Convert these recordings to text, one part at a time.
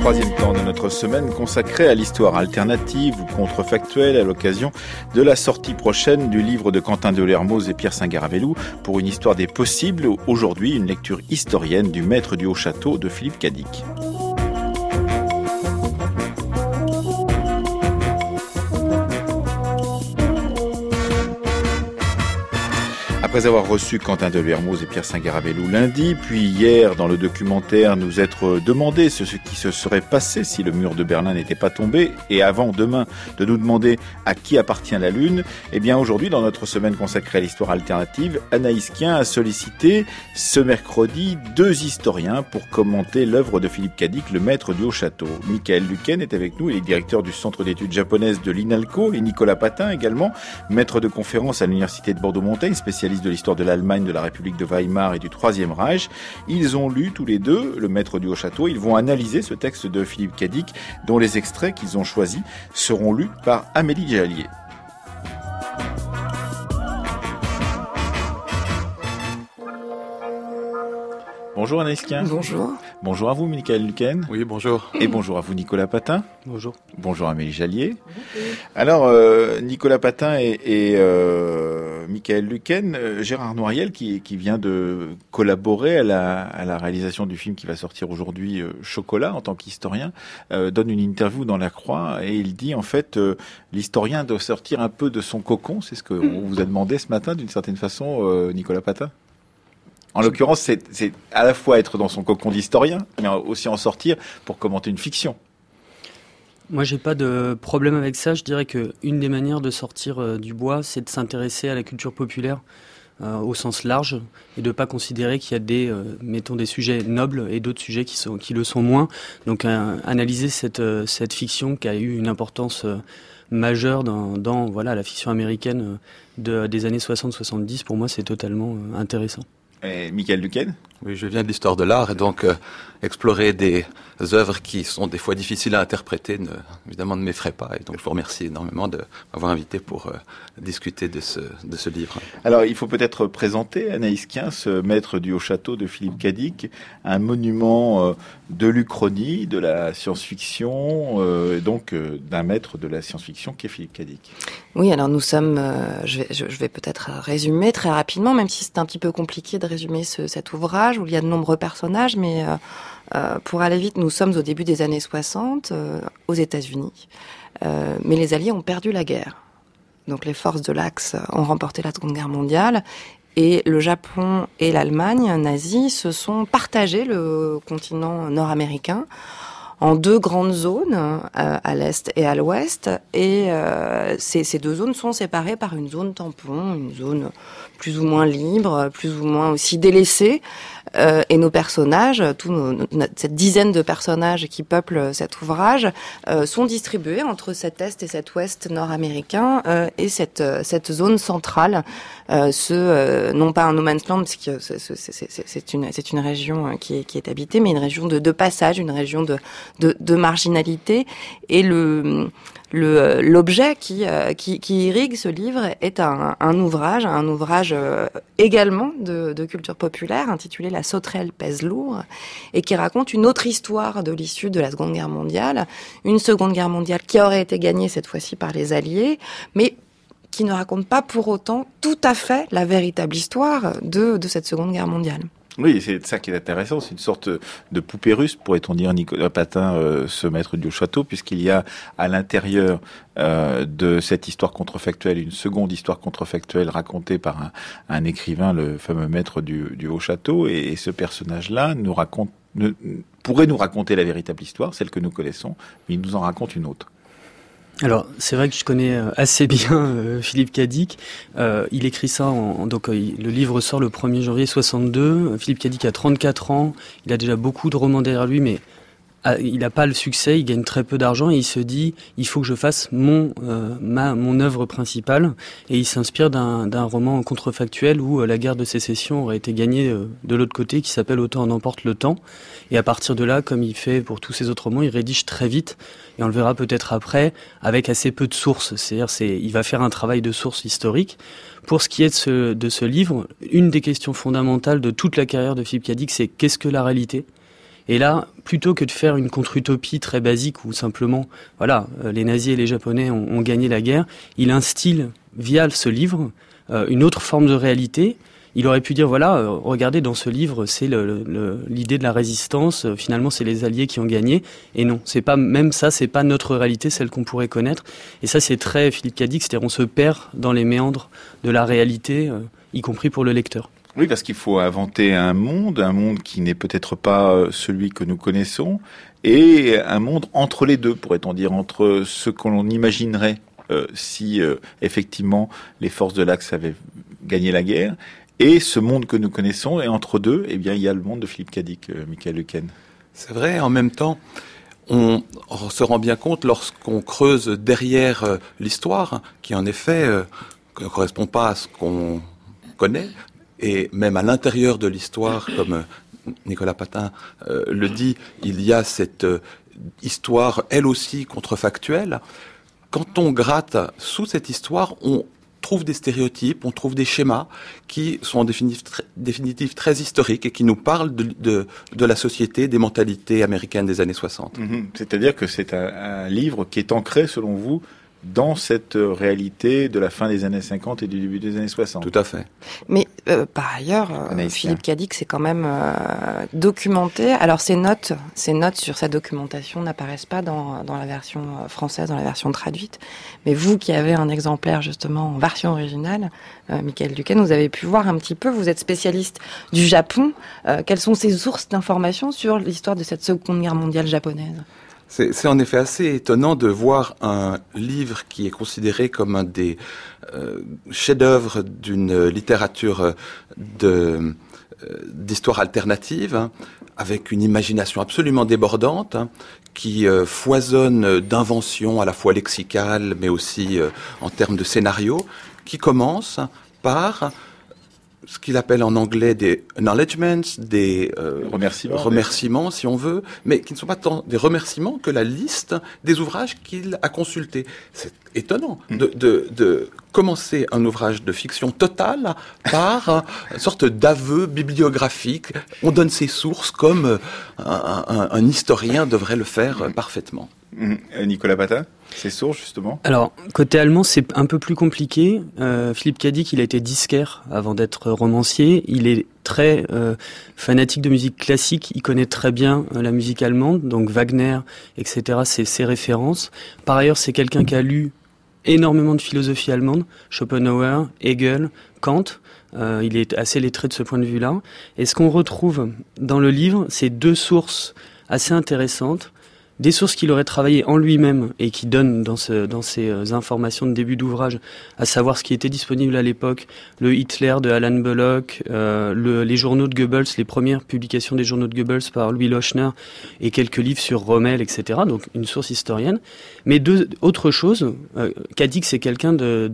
Troisième temps de notre semaine consacrée à l'histoire alternative ou contrefactuelle à l'occasion de la sortie prochaine du livre de Quentin de Lermoz et Pierre Saint-Garavelou pour une histoire des possibles. Aujourd'hui, une lecture historienne du Maître du Haut-Château de Philippe Cadic. Après avoir reçu Quentin de Lermoz et Pierre Saint-Garavelou lundi, puis hier dans le documentaire nous être demandé ce qui se serait passé si le mur de Berlin n'était pas tombé, et avant demain de nous demander à qui appartient la Lune, eh bien aujourd'hui dans notre semaine consacrée à l'histoire alternative, Anaïs Quien a sollicité ce mercredi 2 historiens pour commenter l'œuvre de Philippe Cadic, le Maître du Haut-Château. Michael Luquen est avec nous, il est directeur du Centre d'études japonaises de l'INALCO, et Nicolas Patin également, maître de conférence à l'Université de Bordeaux-Montaigne, spécialiste de l'histoire de l'Allemagne, de la République de Weimar et du Troisième Reich. Ils ont lu tous les deux le Maître du Haut-Château. Ils vont analyser ce texte de Philippe Cadic, dont les extraits qu'ils ont choisis seront lus par Amélie Jallier. Bonjour Anaïs Quien. Bonjour. Bonjour à vous, Michael Luquen. Oui, bonjour. Et bonjour à vous, Nicolas Patin. Bonjour. Bonjour Amélie Jallier. Alors, Nicolas Patin et Michael Luquen, Gérard Noiriel, qui vient de collaborer à la réalisation du film qui va sortir aujourd'hui, Chocolat, en tant qu'historien, donne une interview dans La Croix et il dit en fait, l'historien doit sortir un peu de son cocon. C'est ce qu'on vous a demandé ce matin, d'une certaine façon, Nicolas Patin. En l'occurrence, c'est à la fois être dans son cocon d'historien, mais aussi en sortir pour commenter une fiction. Moi, j'ai pas de problème avec ça. Je dirais que une des manières de sortir du bois, c'est de s'intéresser à la culture populaire au sens large et de pas considérer qu'il y a des sujets nobles et d'autres sujets qui le sont moins. Donc, analyser cette fiction qui a eu une importance majeure dans la fiction américaine des années 60-70, pour moi, c'est totalement intéressant. Et Michael Luquen ? Oui, je viens de l'histoire de l'art et donc explorer des œuvres qui sont des fois difficiles à interpréter évidemment ne m'effraie pas. Et donc je vous remercie énormément de m'avoir invité pour discuter de ce livre. Alors il faut peut-être présenter Anaïs Quien, ce Maître du Haut-Château de Philippe Cadic, un monument de l'Uchronie, de la science-fiction, donc d'un maître de la science-fiction qui est Philippe Cadic. Oui, alors nous sommes, je vais peut-être résumer très rapidement, même si c'est un petit peu compliqué de résumer cet ouvrage où il y a de nombreux personnages, mais pour aller vite, nous sommes au début des années 60 aux États-Unis, mais les Alliés ont perdu la guerre. Donc les forces de l'Axe ont remporté la Seconde Guerre mondiale et le Japon et l'Allemagne nazie se sont partagés le continent nord-américain en 2 grandes zones, à l'est et à l'ouest, et ces 2 zones sont séparées par une zone tampon, une zone plus ou moins libre, plus ou moins aussi délaissée, et nos personnages, cette dizaine de personnages qui peuplent cet ouvrage, sont distribués entre cet est et cet ouest nord-américain, et cette zone centrale, non pas un no man's land, parce que c'est une région qui est habitée, mais une région de passage, une région de marginalité, et l'objet qui irrigue ce livre est un ouvrage également de culture populaire intitulé La sauterelle pèse lourd et qui raconte une autre histoire de l'issue de la Seconde Guerre mondiale, une Seconde Guerre mondiale qui aurait été gagnée cette fois-ci par les Alliés, mais qui ne raconte pas pour autant tout à fait la véritable histoire de cette Seconde Guerre mondiale. Oui, c'est ça qui est intéressant, c'est une sorte de poupée russe, pourrait-on dire, Nicolas Patin, ce Maître du Haut-Château, puisqu'il y a à l'intérieur de cette histoire contrefactuelle une seconde histoire contrefactuelle racontée par un écrivain, le fameux Maître du Haut-Château, et ce personnage-là pourrait nous raconter la véritable histoire, celle que nous connaissons, mais il nous en raconte une autre. Alors, c'est vrai que je connais assez bien Philippe Cadic. Il écrit ça, le livre sort le 1er janvier 62. Philippe Cadic a 34 ans. Il a déjà beaucoup de romans derrière lui, mais il n'a pas le succès, il gagne très peu d'argent et il se dit il faut que je fasse mon œuvre principale, et il s'inspire d'un roman contrefactuel où la guerre de sécession aurait été gagnée de l'autre côté, qui s'appelle Autant en emporte le temps, et à partir de là, comme il fait pour tous ses autres romans, il rédige très vite, et on le verra peut-être après, avec assez peu de sources, c'est-à-dire il va faire un travail de source historique. Pour ce qui est de ce livre, une des questions fondamentales de toute la carrière de Philippe Cadic, c'est qu'est-ce que la réalité ? Et là, plutôt que de faire une contre-utopie très basique où simplement, voilà, les nazis et les Japonais ont gagné la guerre, il instille via ce livre une autre forme de réalité. Il aurait pu dire, voilà, regardez, dans ce livre, c'est l'idée de la résistance, finalement, c'est les Alliés qui ont gagné. Et non, c'est pas, même ça, c'est pas notre réalité, celle qu'on pourrait connaître. Et ça, c'est très Philippe Cadic, c'est-à-dire on se perd dans les méandres de la réalité, y compris pour le lecteur. Oui, parce qu'il faut inventer un monde qui n'est peut-être pas celui que nous connaissons, et un monde entre les deux, pourrait-on dire, entre ce qu'on imaginerait si effectivement les forces de l'Axe avaient gagné la guerre, et ce monde que nous connaissons, et entre deux, eh bien, il y a le monde de Philippe Cadic, Michael Lequesne. C'est vrai, en même temps, on se rend bien compte lorsqu'on creuse derrière l'histoire, qui en effet ne correspond pas à ce qu'on connaît, et même à l'intérieur de l'histoire, comme Nicolas Patin le dit, il y a cette histoire, elle aussi, contrefactuelle. Quand on gratte sous cette histoire, on trouve des stéréotypes, on trouve des schémas qui sont en définitive très historiques et qui nous parlent de la société, des mentalités américaines des années 60. C'est-à-dire que c'est un livre qui est ancré, selon vous, dans cette réalité de la fin des années 50 et du début des années 60. Tout à fait. Mais par ailleurs, Philippe Cadic s'est quand même documenté. Alors ces notes sur sa documentation n'apparaissent pas dans la version française, dans la version traduite. Mais vous qui avez un exemplaire justement en version originale, Michael Lequesne, vous avez pu voir un petit peu, vous êtes spécialiste du Japon. Quelles sont ces sources d'informations sur l'histoire de cette Seconde Guerre mondiale japonaise ? C'est en effet assez étonnant de voir un livre qui est considéré comme un des chefs-d'œuvre d'une littérature d'histoire alternative, hein, avec une imagination absolument débordante, hein, qui foisonne d'inventions à la fois lexicales, mais aussi en termes de scénario, qui commence par ce qu'il appelle en anglais des acknowledgements, des remerciements si on veut, mais qui ne sont pas tant des remerciements que la liste des ouvrages qu'il a consultés. C'est étonnant de commencer un ouvrage de fiction totale par une sorte d'aveu bibliographique. On donne ses sources comme un historien devrait le faire parfaitement. Nicolas Patin, ses sources justement. Alors côté allemand, c'est un peu plus compliqué. Philippe Cadic, il a été disquaire avant d'être romancier. Il est très fanatique de musique classique. Il connaît très bien la musique allemande, donc Wagner, etc. C'est ses références. Par ailleurs, c'est quelqu'un qui a lu énormément de philosophie allemande, Schopenhauer, Hegel, Kant. Il est assez lettré de ce point de vue-là. Et ce qu'on retrouve dans le livre, c'est deux sources assez intéressantes. Des sources qu'il aurait travaillées en lui-même et qui donnent dans ces informations de début d'ouvrage, à savoir ce qui était disponible à l'époque, le Hitler de Alan Bullock, les journaux de Goebbels, les premières publications des journaux de Goebbels par Louis Lochner et quelques livres sur Rommel, etc. Donc une source historienne. Mais autre chose, Cadic c'est quelqu'un de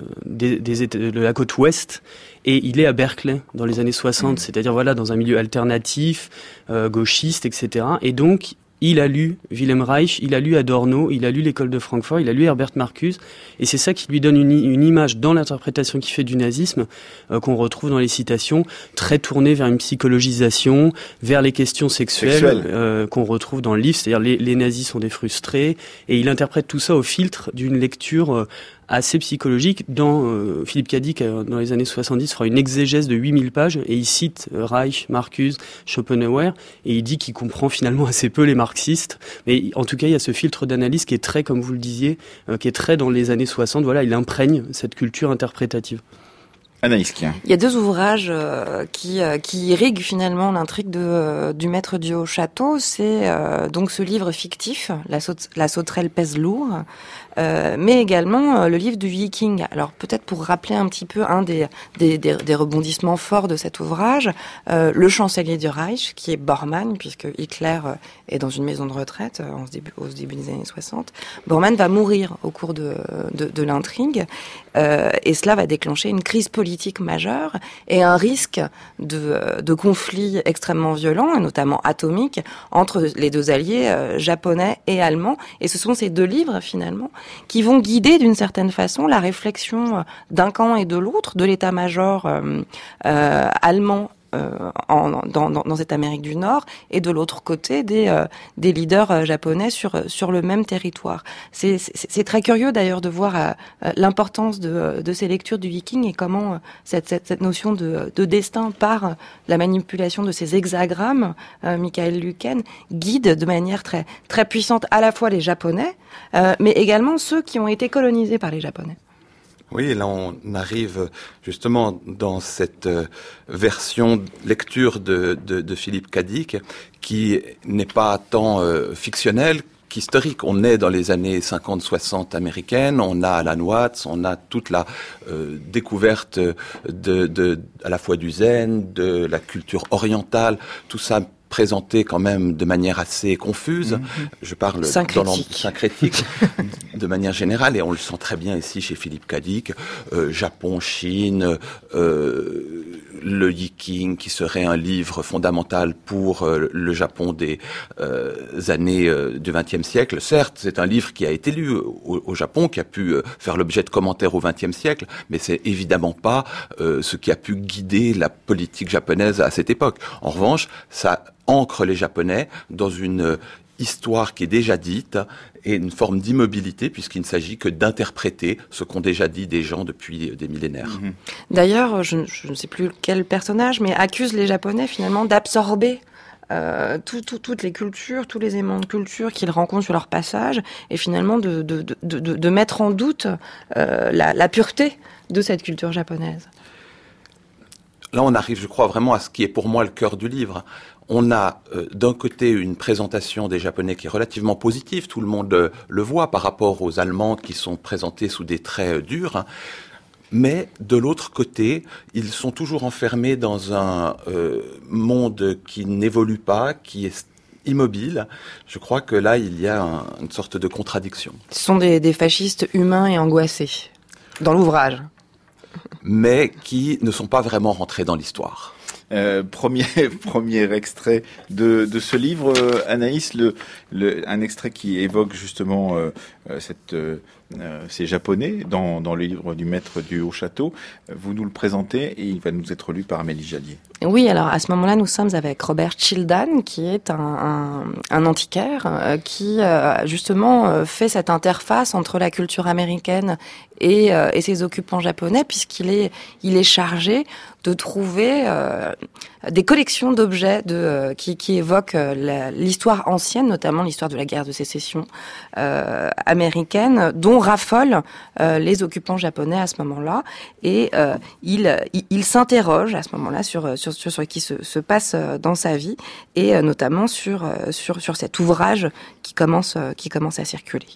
la côte ouest. Et il est à Berkeley dans les années 60, c'est-à-dire voilà dans un milieu alternatif, gauchiste, etc. Et donc il a lu Wilhelm Reich, il a lu Adorno, il a lu l'école de Francfort, il a lu Herbert Marcuse, et c'est ça qui lui donne une image dans l'interprétation qu'il fait du nazisme, qu'on retrouve dans les citations, très tournée vers une psychologisation, vers les questions sexuelles. Qu'on retrouve dans le livre, c'est-à-dire les nazis sont des frustrés, et il interprète tout ça au filtre d'une lecture assez psychologique. Philippe Cadic, dans les années 70, fera une exégèse de 8000 pages et il cite Reich, Marcuse, Schopenhauer et il dit qu'il comprend finalement assez peu les marxistes. Mais en tout cas, il y a ce filtre d'analyse qui est très, comme vous le disiez, qui est très dans les années 60. Voilà, il imprègne cette culture interprétative. Anaïs Kien. Il y a deux ouvrages qui irriguent finalement l'intrigue du maître du Haut-Château. C'est donc ce livre fictif, La sauterelle pèse lourd, mais également le livre du Viking. Alors peut-être pour rappeler un petit peu un des rebondissements forts de cet ouvrage, le chancelier du Reich, qui est Bormann, puisque Hitler est dans une maison de retraite au début des années 60. Bormann va mourir au cours de l'intrigue, et cela va déclencher une crise politique majeure et un risque de conflit extrêmement violent, et notamment atomique, entre les deux alliés japonais et allemands. Et ce sont ces deux livres, finalement, qui vont guider d'une certaine façon la réflexion d'un camp et de l'autre, de l'état-major allemand dans cette Amérique du Nord, et de l'autre côté des leaders japonais sur le même territoire. C'est très curieux d'ailleurs de voir l'importance de ces lectures du Viking et comment cette notion de destin par la manipulation de ces hexagrammes, Michael Lueken, guide de manière très, très puissante à la fois les Japonais, mais également ceux qui ont été colonisés par les Japonais. Oui, et là on arrive justement dans cette version lecture de Philippe Cadic qui n'est pas tant fictionnelle qu'historique. On est dans les années 50-60 américaines, on a Alan Watts, on a toute la découverte à la fois du zen, de la culture orientale, tout ça présenté quand même de manière assez confuse. Je parle syncrétique de manière générale, et on le sent très bien ici chez Philippe Cadic. Japon, Chine, le Yiking, qui serait un livre fondamental pour le Japon des années du XXe siècle. Certes, c'est un livre qui a été lu au Japon, qui a pu faire l'objet de commentaires au XXe siècle, mais c'est évidemment pas ce qui a pu guider la politique japonaise à cette époque. En revanche, ça ancre les Japonais dans une histoire qui est déjà dite et une forme d'immobilité, puisqu'il ne s'agit que d'interpréter ce qu'ont déjà dit des gens depuis des millénaires. D'ailleurs, je ne sais plus quel personnage, mais accuse les Japonais finalement d'absorber toutes les cultures, tous les éléments de culture qu'ils rencontrent sur leur passage, et finalement de mettre en doute la pureté de cette culture japonaise. Là, on arrive, je crois, vraiment à ce qui est pour moi le cœur du livre. On a d'un côté une présentation des Japonais qui est relativement positive, tout le monde le voit par rapport aux Allemands qui sont présentés sous des traits durs, mais de l'autre côté, ils sont toujours enfermés dans un monde qui n'évolue pas, qui est immobile. Je crois que là, il y a une sorte de contradiction. Ce sont des fascistes humains et angoissés, dans l'ouvrage. Mais qui ne sont pas vraiment rentrés dans l'histoire. Premier extrait de ce livre, Anaïs, un extrait qui évoque justement ces Japonais dans le livre du maître du Haut-Château. Vous nous le présentez et il va nous être lu par Amélie Jallier. Oui, alors à ce moment-là, nous sommes avec Robert Childan, qui est un antiquaire qui justement fait cette interface entre la culture américaine et ses occupants japonais, puisqu'il est chargé de trouver des collections d'objets qui évoquent l'histoire ancienne, notamment l'histoire de la guerre de sécession américaine, dont raffolent les occupants japonais à ce moment-là, et il s'interroge à ce moment-là sur ce qui se passe dans sa vie, et notamment sur cet ouvrage qui commence à circuler.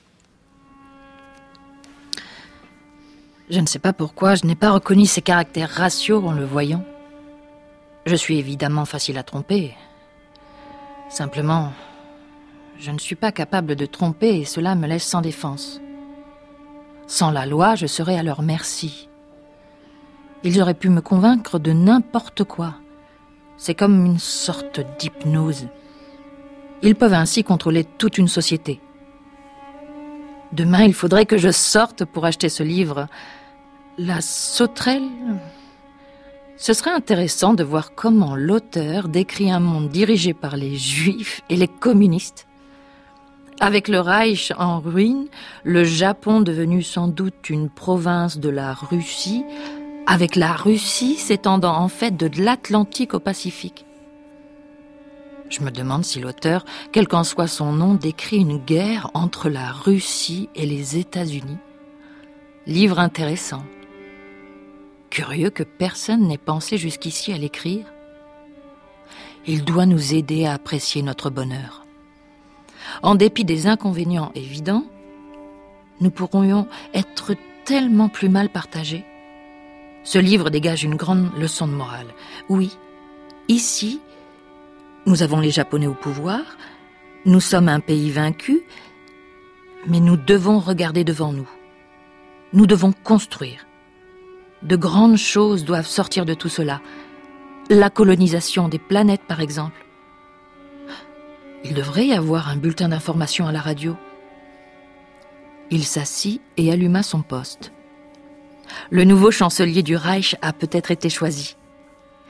Je ne sais pas pourquoi je n'ai pas reconnu ses caractères raciaux en le voyant. Je suis évidemment facile à tromper. Simplement, je ne suis pas capable de tromper et cela me laisse sans défense. Sans la loi, je serais à leur merci. Ils auraient pu me convaincre de n'importe quoi. C'est comme une sorte d'hypnose. Ils peuvent ainsi contrôler toute une société. Demain, il faudrait que je sorte pour acheter ce livre. La sauterelle. Ce serait intéressant de voir comment l'auteur décrit un monde dirigé par les Juifs et les communistes. Avec le Reich en ruine, le Japon devenu sans doute une province de la Russie, avec la Russie s'étendant en fait de l'Atlantique au Pacifique. Je me demande si l'auteur, quel qu'en soit son nom, décrit une guerre entre la Russie et les États-Unis. Livre intéressant. Curieux que personne n'ait pensé jusqu'ici à l'écrire. Il doit nous aider à apprécier notre bonheur. En dépit des inconvénients évidents, nous pourrions être tellement plus mal partagés. Ce livre dégage une grande leçon de morale. Oui, ici, nous avons les Japonais au pouvoir, nous sommes un pays vaincu, mais nous devons regarder devant nous. Nous devons construire. De grandes choses doivent sortir de tout cela. La colonisation des planètes, par exemple. Il devrait y avoir un bulletin d'information à la radio. Il s'assit et alluma son poste. Le nouveau chancelier du Reich a peut-être été choisi.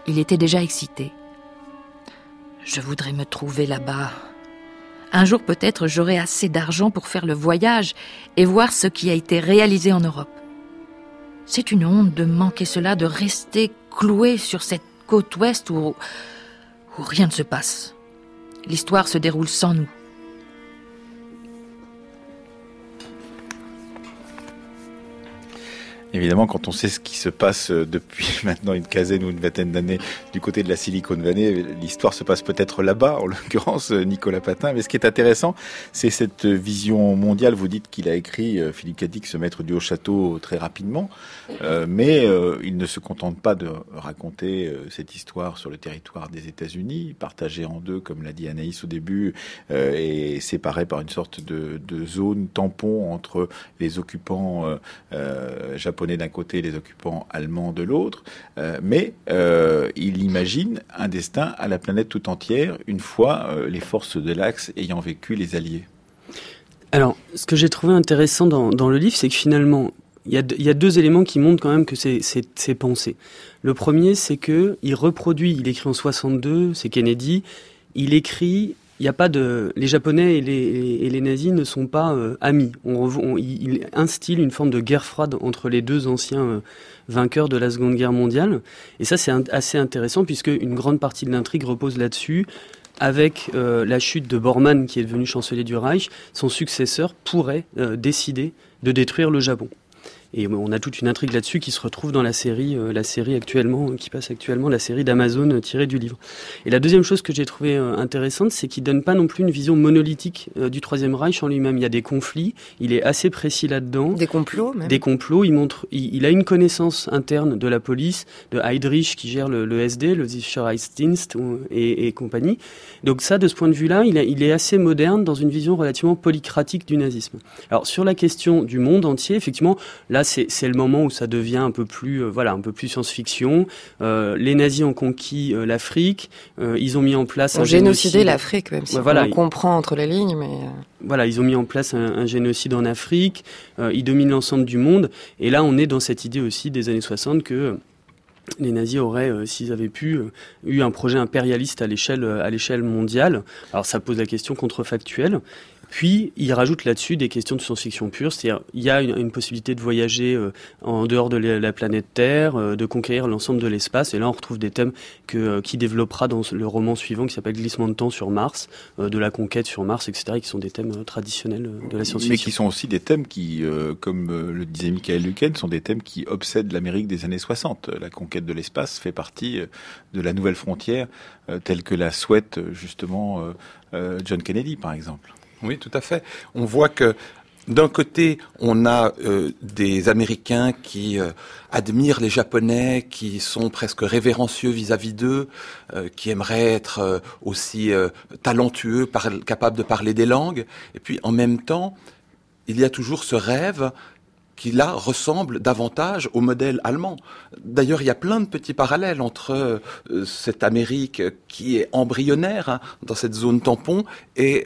Il était déjà excité. Je voudrais me trouver là-bas. Un jour peut-être j'aurai assez d'argent pour faire le voyage et voir ce qui a été réalisé en Europe. C'est une honte de manquer cela, de rester cloué sur cette côte ouest où rien ne se passe. L'histoire se déroule sans nous. Évidemment, quand on sait ce qui se passe depuis maintenant une quinzaine ou une vingtaine d'années du côté de la Silicon Valley, l'histoire se passe peut-être là-bas, en l'occurrence Nicolas Patin. Mais ce qui est intéressant, c'est cette vision mondiale. Vous dites qu'il a écrit, Philippe Cadic, se mettre du Haut-Château très rapidement, mais il ne se contente pas de raconter cette histoire sur le territoire des États-Unis, partagée en deux, comme l'a dit Anaïs au début, et séparée par une sorte de zone tampon entre les occupants japonais d'un côté et les occupants allemands de l'autre, mais il imagine un destin à la planète tout entière une fois les forces de l'Axe ayant vécu les Alliés. Alors, ce que j'ai trouvé intéressant dans le livre, c'est que finalement, il y a deux éléments qui montrent quand même que c'est pensé. Le premier, c'est que il écrit en 62, c'est Kennedy, il écrit... Il y a pas les Japonais et les nazis ne sont pas amis. Il instille une forme de guerre froide entre les deux anciens vainqueurs de la Seconde Guerre mondiale. Et ça, c'est assez intéressant puisque une grande partie de l'intrigue repose là-dessus. Avec la chute de Bormann, qui est devenu chancelier du Reich, son successeur pourrait décider de détruire le Japon. Et on a toute une intrigue là-dessus qui se retrouve dans la série actuellement, qui passe actuellement, la série d'Amazon tirée du livre. Et la deuxième chose que j'ai trouvée intéressante, c'est qu'il donne pas non plus une vision monolithique du Troisième Reich en lui-même. Il y a des conflits, il est assez précis là-dedans. Des complots même. Des complots, il a une connaissance interne de la police, de Heydrich qui gère le SD, le Sicherheitsdienst et compagnie. Donc ça, de ce point de vue-là, il est assez moderne dans une vision relativement polycratique du nazisme. Alors sur la question du monde entier, effectivement, là c'est le moment où ça devient un peu plus science-fiction. Les nazis ont conquis l'Afrique, ils ont mis en place un génocidé l'Afrique, même si on comprend entre les lignes, mais voilà, ils ont mis en place un génocide en Afrique, ils dominent l'ensemble du monde, et là on est dans cette idée aussi des années 60 que les nazis auraient, s'ils avaient pu, eu un projet impérialiste à l'échelle mondiale. Alors ça pose la question contrefactuelle. Puis, il rajoute là-dessus des questions de science-fiction pure, c'est-à-dire il y a une possibilité de voyager en dehors de la planète Terre, de conquérir l'ensemble de l'espace, et là on retrouve des thèmes qui développera dans le roman suivant qui s'appelle Glissement de temps sur Mars, de la conquête sur Mars, etc., et qui sont des thèmes traditionnels de la science-fiction. Mais qui sont aussi des thèmes qui, comme le disait Michael Lueken, sont des thèmes qui obsèdent l'Amérique des années 60. La conquête de l'espace fait partie de la nouvelle frontière, telle que la souhaite justement John Kennedy, par exemple. Oui, tout à fait. On voit que d'un côté, on a des Américains qui admirent les Japonais, qui sont presque révérencieux vis-à-vis d'eux, qui aimeraient être aussi talentueux, capables de parler des langues. Et puis, en même temps, il y a toujours ce rêve qui là ressemble davantage au modèle allemand. D'ailleurs, il y a plein de petits parallèles entre cette Amérique qui est embryonnaire dans cette zone tampon et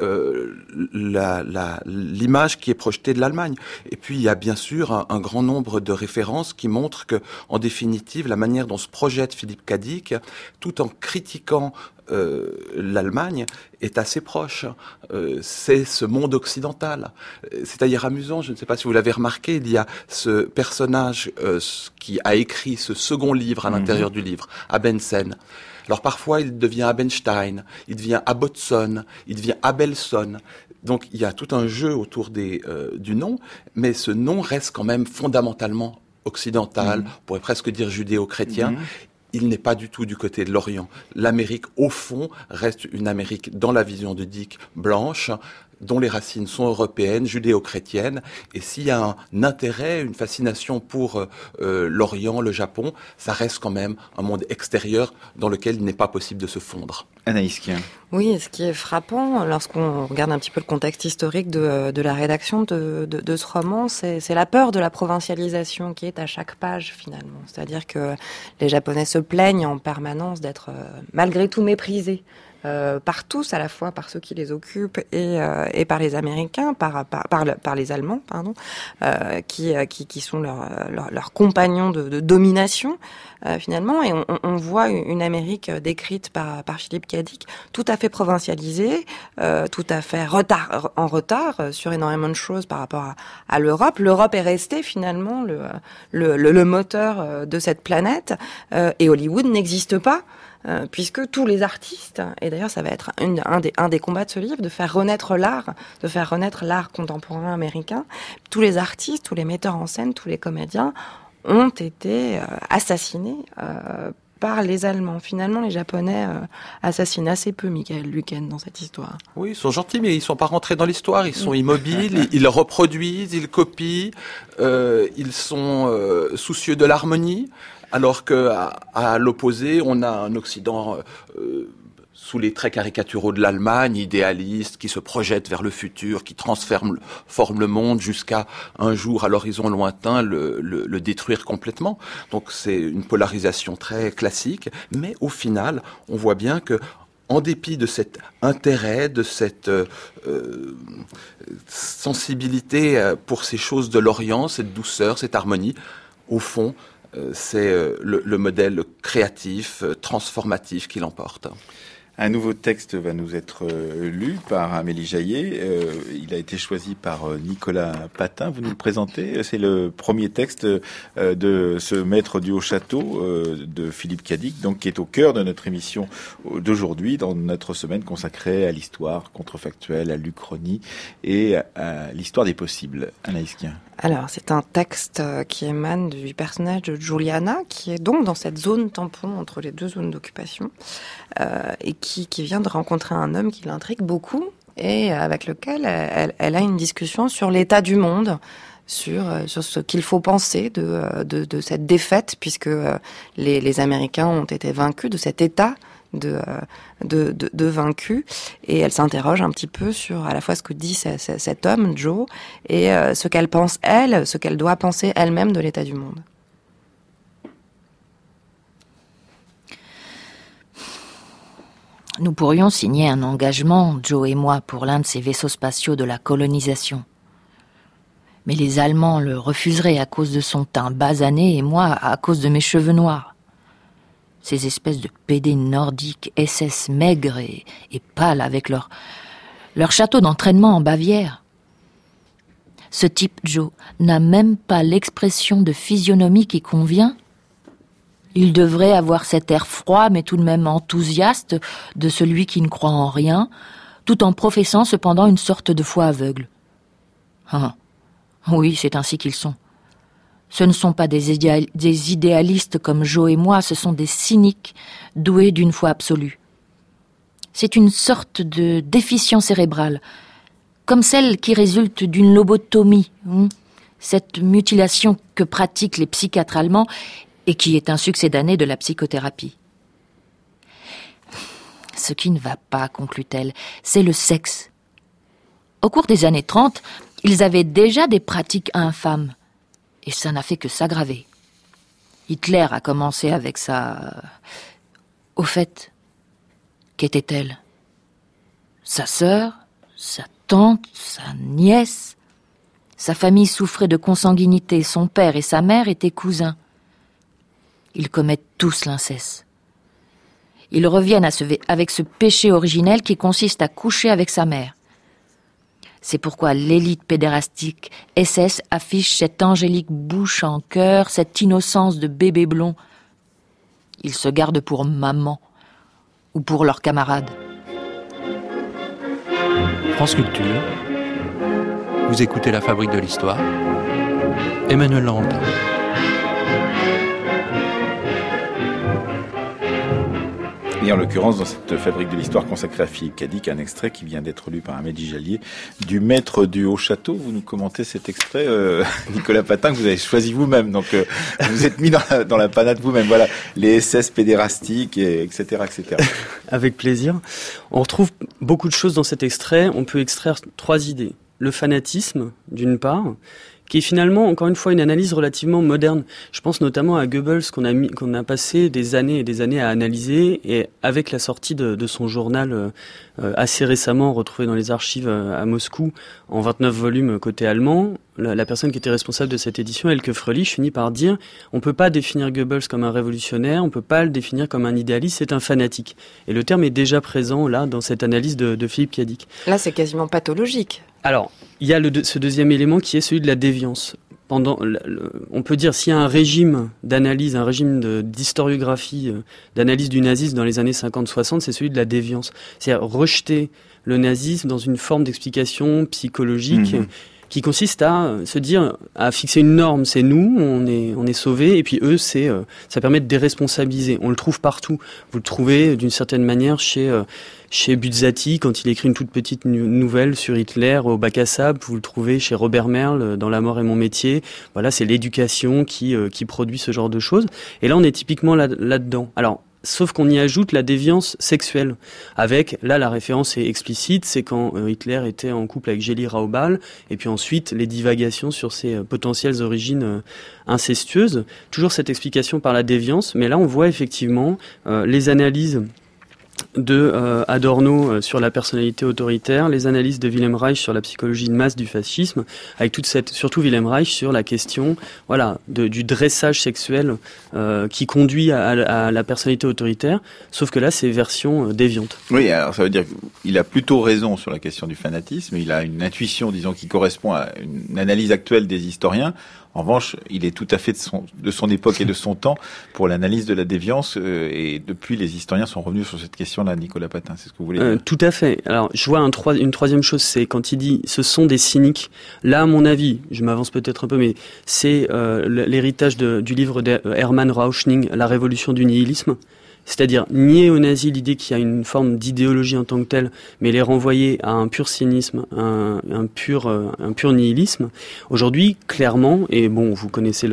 l'image qui est projetée de l'Allemagne. Et puis, il y a bien sûr un grand nombre de références qui montrent que, en définitive, la manière dont se projette Philippe Cadic, tout en critiquant l'Allemagne, est assez proche. C'est ce monde occidental. C'est d'ailleurs amusant, je ne sais pas si vous l'avez remarqué, il y a ce personnage qui a écrit ce second livre à l'intérieur du livre, Abensen. Alors parfois il devient Abenstein, il devient Abbotson, il devient Abelson. Donc il y a tout un jeu autour du nom, mais ce nom reste quand même fondamentalement occidental, on pourrait presque dire judéo-chrétien. Il n'est pas du tout du côté de l'Orient. L'Amérique, au fond, reste une Amérique, dans la vision de Dick, blanche, dont les racines sont européennes, judéo-chrétiennes. Et s'il y a un intérêt, une fascination pour l'Orient, le Japon, ça reste quand même un monde extérieur dans lequel il n'est pas possible de se fondre. Anaïs Kien. Oui, ce qui est frappant, lorsqu'on regarde un petit peu le contexte historique de la rédaction de ce roman, c'est la peur de la provincialisation qui est à chaque page, finalement. C'est-à-dire que les Japonais se plaignent en permanence d'être malgré tout méprisés par tous, à la fois par ceux qui les occupent et par les Américains, par les Allemands, pardon, qui sont leurs compagnons de domination, finalement. Et on voit une Amérique décrite par Philippe Cadic, tout à fait provincialisée, tout à fait en retard sur énormément de choses par rapport à l'Europe. L'Europe est restée finalement le moteur de cette planète, et Hollywood n'existe pas. Puisque tous les artistes, et d'ailleurs ça va être un des combats de ce livre, de faire renaître l'art contemporain américain, tous les artistes, tous les metteurs en scène, tous les comédiens ont été assassinés par les Allemands. Finalement, les Japonais assassinent assez peu Michael Lueken dans cette histoire. Oui, ils sont gentils, mais ils sont pas rentrés dans l'histoire. Ils sont immobiles, ils reproduisent, ils copient, ils sont soucieux de l'harmonie. Alors que à l'opposé, on a un Occident sous les traits caricaturaux de l'Allemagne, idéaliste, qui se projette vers le futur, qui forme le monde jusqu'à un jour, à l'horizon lointain, le détruire complètement. Donc c'est une polarisation très classique, mais au final, on voit bien que en dépit de cet intérêt, de cette sensibilité pour ces choses de l'Orient, cette douceur, cette harmonie, au fond, c'est le modèle créatif, transformatif qui l'emporte. Un nouveau texte va nous être lu par Amélie Jaillet. Il a été choisi par Nicolas Patin. Vous nous le présentez. C'est le premier texte de ce maître du Haut-Château de Philippe Cadic, donc qui est au cœur de notre émission d'aujourd'hui, dans notre semaine consacrée à l'histoire contrefactuelle, à l'Uchronie et à l'histoire des possibles. Anaïs Kien. Alors, c'est un texte qui émane du personnage de Juliana, qui est donc dans cette zone tampon entre les deux zones d'occupation, et qui vient de rencontrer un homme qui l'intrigue beaucoup, et avec lequel elle a une discussion sur l'état du monde, sur ce qu'il faut penser de cette défaite, puisque les Américains ont été vaincus, de cet état de vaincu, et elle s'interroge un petit peu sur à la fois ce que dit cet homme, Joe, et ce qu'elle pense ce qu'elle doit penser elle-même de l'état du monde. Nous pourrions signer un engagement, Joe et moi, pour l'un de ces vaisseaux spatiaux de la colonisation. Mais les Allemands le refuseraient à cause de son teint basané et moi à cause de mes cheveux noirs. Ces espèces de pédés nordiques SS maigres et pâles avec leur château d'entraînement en Bavière. Ce type, Joe, n'a même pas l'expression de physionomie qui convient. Il devrait avoir cet air froid mais tout de même enthousiaste de celui qui ne croit en rien, tout en professant cependant une sorte de foi aveugle. Ah, oui, c'est ainsi qu'ils sont. Ce ne sont pas des idéalistes comme Joe et moi, ce sont des cyniques doués d'une foi absolue. C'est une sorte de déficience cérébrale, comme celle qui résulte d'une lobotomie, cette mutilation que pratiquent les psychiatres allemands et qui est un succédané de la psychothérapie. Ce qui ne va pas, conclut-elle, c'est le sexe. Au cours des années 30, ils avaient déjà des pratiques infâmes. Et ça n'a fait que s'aggraver. Hitler a commencé avec sa... Au fait, qu'était-elle? Sa sœur, sa tante, sa nièce. Sa famille souffrait de consanguinité. Son père et sa mère étaient cousins. Ils commettent tous l'inceste. Ils reviennent avec ce péché originel qui consiste à coucher avec sa mère. C'est pourquoi l'élite pédérastique SS affiche cette angélique bouche en cœur, cette innocence de bébé blond. Ils se gardent pour maman ou pour leurs camarades. France Culture, vous écoutez La Fabrique de l'Histoire, Emmanuel Laurentin. Et en l'occurrence, dans cette fabrique de l'histoire consacrée à Philippe Cadic, un extrait qui vient d'être lu par Amélie Jaillet, du maître du Haut-Château. Vous nous commentez cet extrait, Nicolas Patin, que vous avez choisi vous-même. Donc, vous êtes mis dans la panade vous-même. Voilà, les SS pédérastiques, etc., etc. Avec plaisir. On retrouve beaucoup de choses dans cet extrait. On peut extraire 3 idées. Le fanatisme, d'une part, qui est finalement, encore une fois, une analyse relativement moderne. Je pense notamment à Goebbels, qu'on a passé des années et des années à analyser, et avec la sortie de son journal assez récemment retrouvé dans les archives à Moscou, en 29 volumes côté allemand, la personne qui était responsable de cette édition, Elke Fröhlich, finit par dire on peut pas définir Goebbels comme un révolutionnaire, on peut pas le définir comme un idéaliste, c'est un fanatique. Et le terme est déjà présent là dans cette analyse de Philippe Cadic. Là, c'est quasiment pathologique. Alors, il y a ce deuxième élément qui est celui de la déviance. On peut dire s'il y a un régime d'analyse, un régime d'historiographie, d'analyse du nazisme dans les années 50-60, c'est celui de la déviance. C'est-à-dire rejeter le nazisme dans une forme d'explication psychologique qui consiste à se dire, à fixer une norme, c'est nous, on est sauvés, et puis eux, ça permet de déresponsabiliser. On le trouve partout. Vous le trouvez d'une certaine manière chez Buzzati, quand il écrit une toute petite nouvelle sur Hitler au bac à sable. Vous le trouvez chez Robert Merle dans La mort est mon métier. Voilà, c'est l'éducation qui produit ce genre de choses. Et là, on est typiquement là-dedans. Alors, sauf qu'on y ajoute la déviance sexuelle. Avec, là, la référence est explicite, c'est quand Hitler était en couple avec Gély Raubal, et puis ensuite les divagations sur ses potentielles origines incestueuses. Toujours cette explication par la déviance, mais là, on voit effectivement les analyses de Adorno sur la personnalité autoritaire, les analyses de Wilhelm Reich sur la psychologie de masse du fascisme, avec surtout Wilhelm Reich sur la question, du dressage sexuel qui conduit à la personnalité autoritaire, sauf que là, c'est version déviante. Oui, alors ça veut dire qu'il a plutôt raison sur la question du fanatisme, il a une intuition, disons, qui correspond à une analyse actuelle des historiens. En revanche, il est tout à fait de son époque et de son temps pour l'analyse de la déviance, et depuis, les historiens sont revenus sur cette question-là, Nicolas Patin, c'est ce que vous voulez dire? Tout à fait. Alors, je vois une troisième chose, c'est quand il dit « ce sont des cyniques ». Là, à mon avis, je m'avance peut-être un peu, mais c'est l'héritage du livre de Hermann Rauschning, « La révolution du nihilisme ». C'est-à-dire nier aux nazis l'idée qu'il y a une forme d'idéologie en tant que telle, mais les renvoyer à un pur cynisme, un pur nihilisme. Aujourd'hui, clairement, et bon, vous connaissez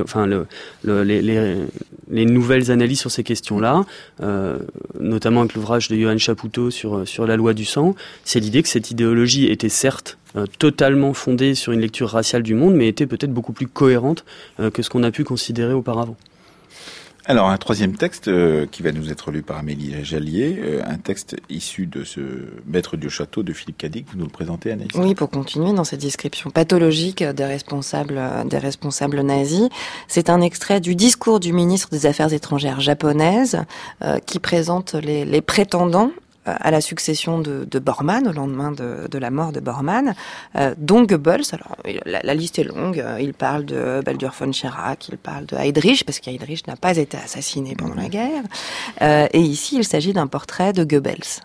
les nouvelles analyses sur ces questions-là, notamment avec l'ouvrage de Johann Chapoutot sur la loi du sang, c'est l'idée que cette idéologie était certes totalement fondée sur une lecture raciale du monde, mais était peut-être beaucoup plus cohérente que ce qu'on a pu considérer auparavant. Alors, un troisième texte qui va nous être lu par Amélie Jallier, un texte issu de ce Maître du château de Philippe Cadic. Vous nous le présentez, Anaïs? Oui, pour continuer dans cette description pathologique des responsables nazis. C'est un extrait du discours du ministre des Affaires étrangères japonaise qui présente les prétendants à la succession de Bormann, au lendemain de la mort de Bormann, dont Goebbels. Alors, la liste est longue. Il parle de Baldur von Schirach, il parle de Heydrich, parce qu'Heydrich n'a pas été assassiné pendant la guerre. Et ici, il s'agit d'un portrait de Goebbels.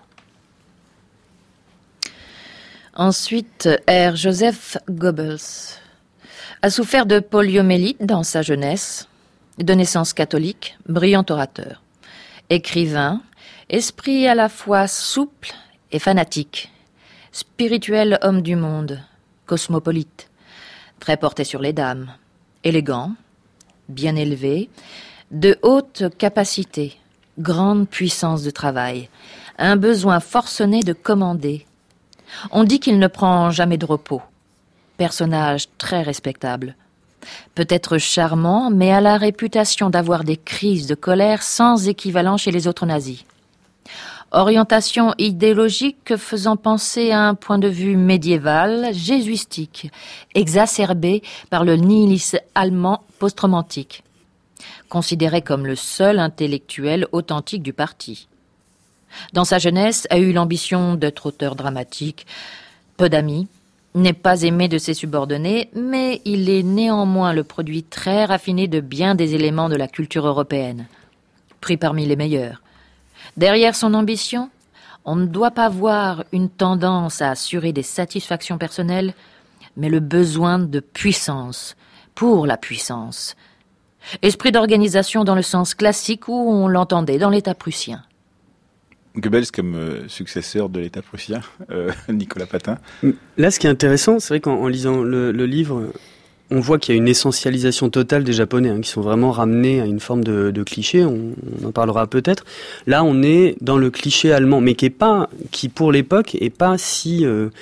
Ensuite, R. Joseph Goebbels a souffert de poliomyélite dans sa jeunesse, de naissance catholique, brillant orateur, écrivain, esprit à la fois souple et fanatique, spirituel homme du monde, cosmopolite, très porté sur les dames, élégant, bien élevé, de haute capacité, grande puissance de travail, un besoin forcené de commander. On dit qu'il ne prend jamais de repos. Personnage très respectable. Peut-être charmant, mais a la réputation d'avoir des crises de colère sans équivalent chez les autres nazis. Orientation idéologique faisant penser à un point de vue médiéval, jésuistique, exacerbé par le nihilisme allemand post-romantique, considéré comme le seul intellectuel authentique du parti. Dans sa jeunesse, a eu l'ambition d'être auteur dramatique, peu d'amis, n'est pas aimé de ses subordonnés, mais il est néanmoins le produit très raffiné de bien des éléments de la culture européenne, pris parmi les meilleurs. Derrière son ambition, on ne doit pas voir une tendance à assurer des satisfactions personnelles, mais le besoin de puissance, pour la puissance. Esprit d'organisation dans le sens classique où on l'entendait dans l'État prussien. Goebbels comme successeur de l'État prussien, Nicolas Patin. Là, ce qui est intéressant, c'est vrai qu'en lisant le livre, on voit qu'il y a une essentialisation totale des Japonais, qui sont vraiment ramenés à une forme de cliché, on en parlera peut-être. Là, on est dans le cliché allemand, mais qui pour l'époque est pas si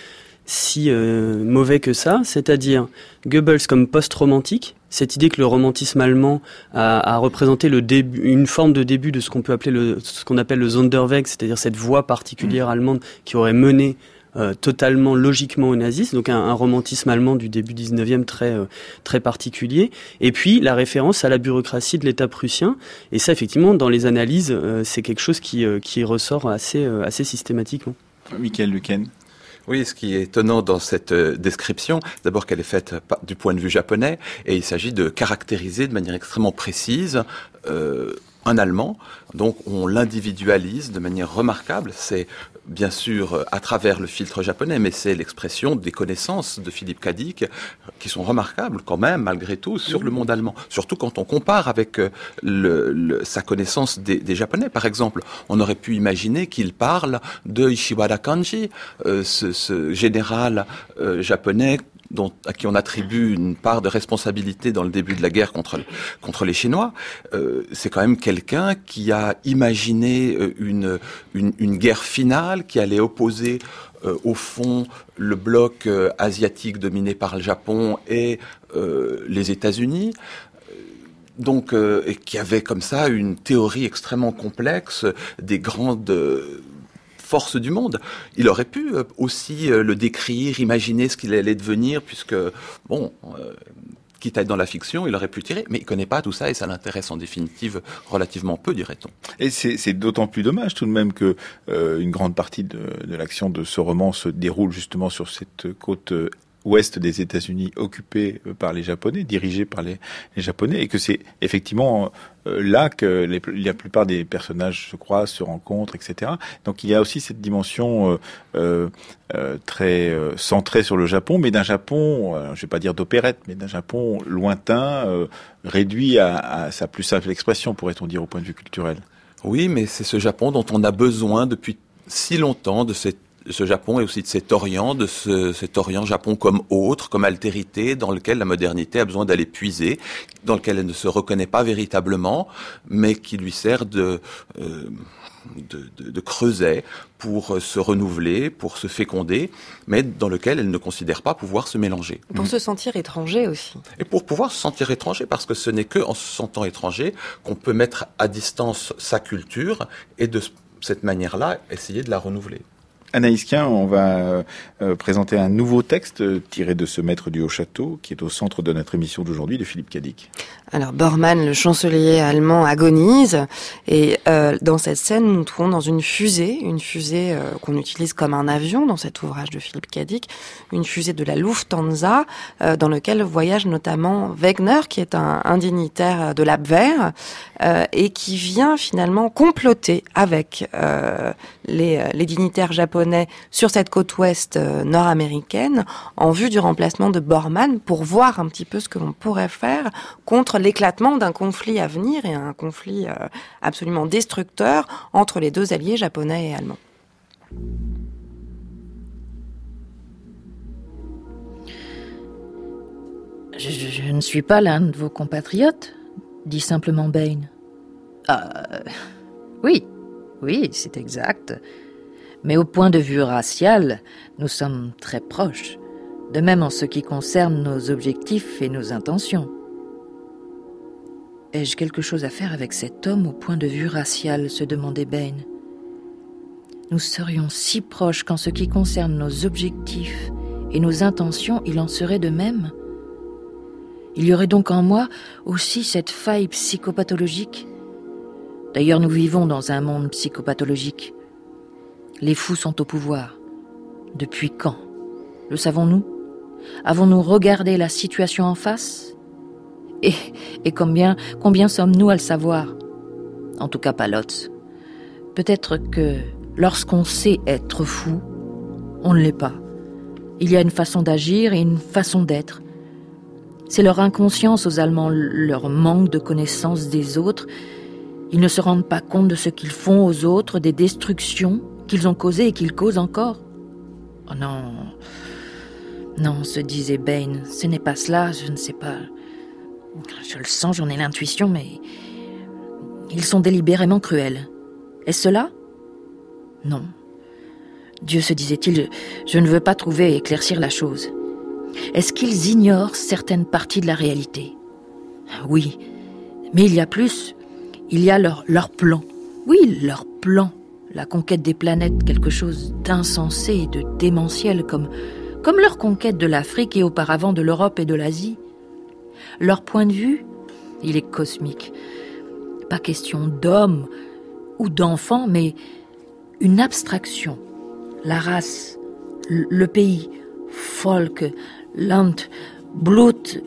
si mauvais que ça, c'est-à-dire Goebbels comme post-romantique, cette idée que le romantisme allemand a représenté le début, une forme de début de ce qu'on peut appeler ce qu'on appelle le Sonderweg, c'est-à-dire cette voie particulière allemande qui aurait mené totalement logiquement au nazisme, donc un romantisme allemand du début 19e très particulier, et puis la référence à la bureaucratie de l'État prussien, et ça effectivement dans les analyses c'est quelque chose qui ressort assez systématiquement. Michael Lueken. Oui, ce qui est étonnant dans cette description, d'abord qu'elle est faite du point de vue japonais, et il s'agit de caractériser de manière extrêmement précise un Allemand. Donc on l'individualise de manière remarquable. C'est bien sûr à travers le filtre japonais, mais c'est l'expression des connaissances de Philippe Cadic qui sont remarquables quand même, malgré tout, sur le monde allemand. Surtout quand on compare avec sa connaissance des Japonais. Par exemple, on aurait pu imaginer qu'il parle de Ishiwara Kanji, ce général japonais à qui on attribue une part de responsabilité dans le début de la guerre contre les Chinois. C'est quand même quelqu'un qui a imaginé une guerre finale qui allait opposer au fond le bloc asiatique dominé par le Japon et les États-Unis. Donc, et qui avait comme ça une théorie extrêmement complexe des grandes force du monde. Il aurait pu aussi le décrire, imaginer ce qu'il allait devenir, puisque, quitte à être dans la fiction, il aurait pu tirer, mais il connaît pas tout ça et ça l'intéresse en définitive relativement peu, dirait-on. Et c'est d'autant plus dommage tout de même que une grande partie de l'action de ce roman se déroule justement sur cette côte ouest des États-Unis occupée par les Japonais, dirigée par les Japonais, et que c'est effectivement là que la plupart des personnages se croisent, se rencontrent, etc. Donc il y a aussi cette dimension très centrée sur le Japon, mais d'un Japon, je vais pas dire d'opérette, mais d'un Japon lointain, réduit à sa plus simple expression, pourrait-on dire, au point de vue culturel. Oui, mais c'est ce Japon dont on a besoin depuis si longtemps, de ce Japon et aussi de cet Orient, cet Orient Japon comme autre, comme altérité, dans lequel la modernité a besoin d'aller puiser, dans lequel elle ne se reconnaît pas véritablement, mais qui lui sert de creuset pour se renouveler, pour se féconder, mais dans lequel elle ne considère pas pouvoir se mélanger. Pour se sentir étranger aussi. Et pour pouvoir se sentir étranger, parce que ce n'est qu'en se sentant étranger qu'on peut mettre à distance sa culture et de cette manière-là essayer de la renouveler. Anaïs Kien, on va présenter un nouveau texte tiré de ce maître du Haut-Château qui est au centre de notre émission d'aujourd'hui, de Philippe Cadic. Alors Bormann, le chancelier allemand, agonise et dans cette scène, nous nous trouvons dans une fusée qu'on utilise comme un avion dans cet ouvrage de Philippe Cadic, une fusée de la Lufthansa dans lequel voyage notamment Wegner, qui est un dignitaire de l'Abwehr et qui vient finalement comploter avec les dignitaires japonais sur cette côte ouest nord-américaine en vue du remplacement de Bormann pour voir un petit peu ce que l'on pourrait faire contre l'éclatement d'un conflit à venir et un conflit absolument destructeur entre les deux alliés japonais et allemands. Je ne suis pas l'un de vos compatriotes, dit simplement Bain. Oui, c'est exact. Mais au point de vue racial, nous sommes très proches, de même en ce qui concerne nos objectifs et nos intentions. Ai-je quelque chose à faire avec cet homme au point de vue racial, se demandait Bain. Nous serions si proches qu'en ce qui concerne nos objectifs et nos intentions, il en serait de même. Il y aurait donc en moi aussi cette faille psychopathologique. D'ailleurs, nous vivons dans un monde psychopathologique. Les fous sont au pouvoir. Depuis quand? Le savons-nous? Avons-nous regardé la situation en face? Et combien sommes-nous à le savoir? En tout cas pas Lotz. Peut-être que lorsqu'on sait être fou, on ne l'est pas. Il y a une façon d'agir et une façon d'être. C'est leur inconscience aux Allemands, leur manque de connaissance des autres. Ils ne se rendent pas compte de ce qu'ils font aux autres, des destructions qu'ils ont causées et qu'ils causent encore. Oh non, se disait Bain, ce n'est pas cela, je ne sais pas. Je le sens, j'en ai l'intuition, mais ils sont délibérément cruels. Est-ce cela? Non. Dieu, se disait-il, je ne veux pas trouver et éclaircir la chose. Est-ce qu'ils ignorent certaines parties de la réalité? Oui, mais il y a plus. Il y a leur plan. Oui, leur plan. La conquête des planètes, quelque chose d'insensé et de démentiel, comme leur conquête de l'Afrique et auparavant de l'Europe et de l'Asie. Leur point de vue, il est cosmique. Pas question d'homme ou d'enfant, mais une abstraction. La race, le pays, Volk, Land, Blut,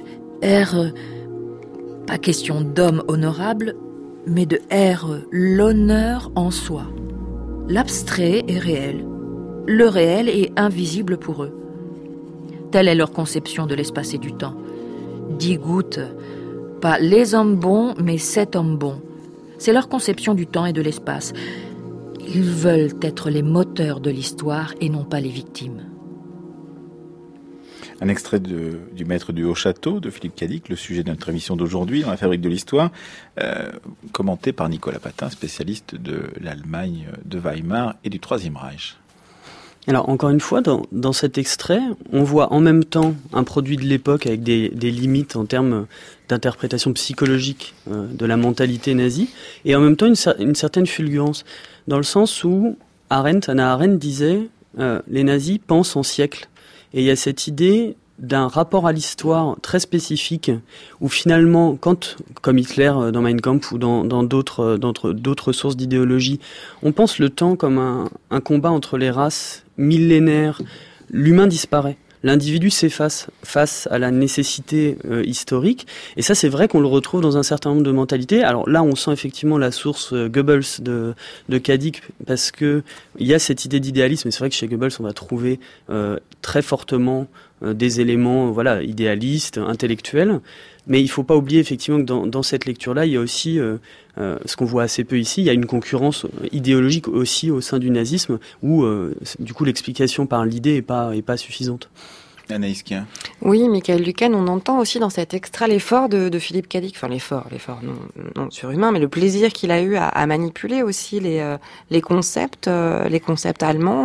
pas question d'homme honorable, mais de l'honneur en soi. L'abstrait est réel, le réel est invisible pour eux. Telle est leur conception de l'espace et du temps. 10 gouttes, pas les hommes bons, mais 7 hommes bons. C'est leur conception du temps et de l'espace. Ils veulent être les moteurs de l'histoire et non pas les victimes. Un extrait du Maître du Haut-Château de Philippe Cadic, le sujet de notre émission d'aujourd'hui dans la Fabrique de l'Histoire, commenté par Nicolas Patin, spécialiste de l'Allemagne de Weimar et du Troisième Reich. Alors encore une fois, dans cet extrait, on voit en même temps un produit de l'époque avec des limites en termes d'interprétation psychologique de la mentalité nazie, et en même temps une certaine fulgurance, dans le sens où Hannah Arendt disait les nazis pensent en siècles. Et il y a cette idée d'un rapport à l'histoire très spécifique, où finalement, quand, comme Hitler dans Mein Kampf ou dans d'autres sources d'idéologie, on pense le temps comme un combat entre les races millénaires, l'humain disparaît. L'individu s'efface face à la nécessité historique. Et ça, c'est vrai qu'on le retrouve dans un certain nombre de mentalités. Alors là, on sent effectivement la source Goebbels de Cadic, parce que il y a cette idée d'idéalisme. Et c'est vrai que chez Goebbels, on va trouver très fortement des éléments idéalistes, intellectuels. Mais il ne faut pas oublier effectivement que dans cette lecture-là, il y a aussi, ce qu'on voit assez peu ici, il y a une concurrence idéologique aussi au sein du nazisme, où du coup l'explication par l'idée est pas suffisante. Anaïs Kien. Oui, Michael Lucan, on entend aussi dans cet extrait l'effort de Philippe Cadic, enfin l'effort non surhumain, mais le plaisir qu'il a eu à manipuler aussi les concepts allemands